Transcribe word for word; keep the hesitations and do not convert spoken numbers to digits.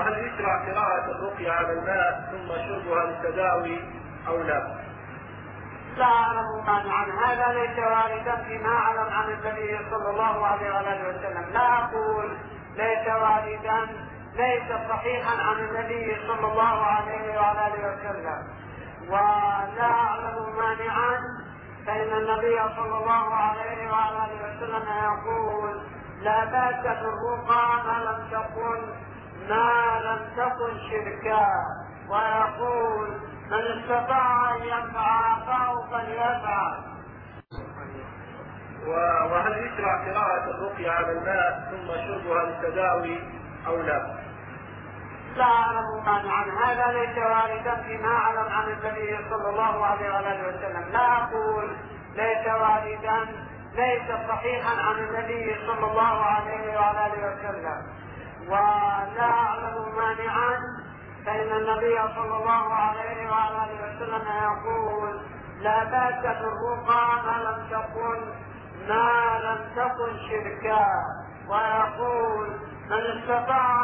وهل يشرع قراءة الرقية على الماء ثم شربها للتداوي أو لا؟ لا أعلم عن هذا، ليس واردا فيما أعلم عن النبي صلى الله عليه وآله وسلم. لا أقول ليس واردا، ليس صحيحا عن النبي صلى الله عليه وآله وسلم، ولا أعلم مانعا، فإن النبي صلى الله عليه وآله وسلم يقول لا بأس بالرقى ما لم تكن ما لم تكن شركا، ويقول من استطاع أن ينفع أخاه فليفعل. وهل يشرع قراءة الرقية على الماء ثم شربها للتداوي أو لا؟ لا أعلم عن هذا، ليس واردا فيما أعلم عن النبي صلى الله عليه وآله وسلم. لا أقول ليس واردا، ليس صحيحا عن النبي صلى الله عليه وآله وسلم، ولا أعلم مانعا، فإن النبي صلى الله عليه وآله وسلم يقول لا بأس بالرقى ما لم تكن ما لم تكن شركا، ويقول من استطاع